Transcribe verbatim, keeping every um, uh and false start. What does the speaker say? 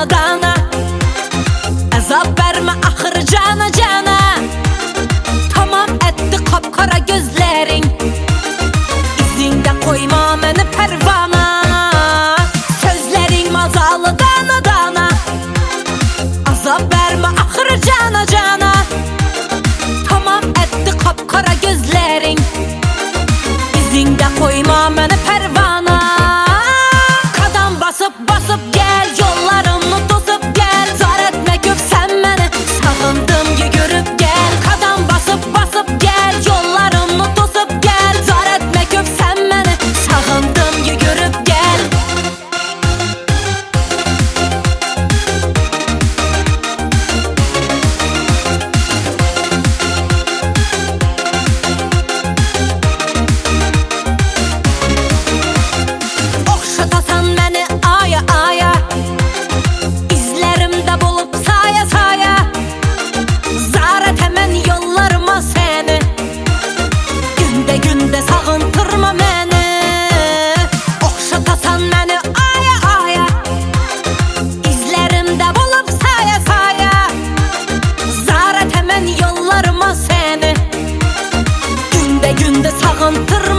dana dana. Azap verme ahır cana cana. Tamam etti kapkara gözlerin, izinde koyma beni pervana. Sözlerin mazalı dana dana. Azap verme ahır cana cana. Tamam etti kapkara gözlerin, izinde koyma beni pervana. Kadam basıp basıp gel, yollarımı tosup gel. Zar etme gök sen beni, sağındım ki görüp gel. Kadam basıp basıp gel, yollarımı tosup gel. Zar etme gök sen beni, sağındım ki görüp gel. Okşatasan beni aya aya, izlerimde bulup saya saya. Zar et hemen yollarıma seni, günde günde sağıntırma beni. Okşatasan beni aya aya, izlerimde bulup saya saya. Zar et hemen yollarıma seni, günde günde sağıntırma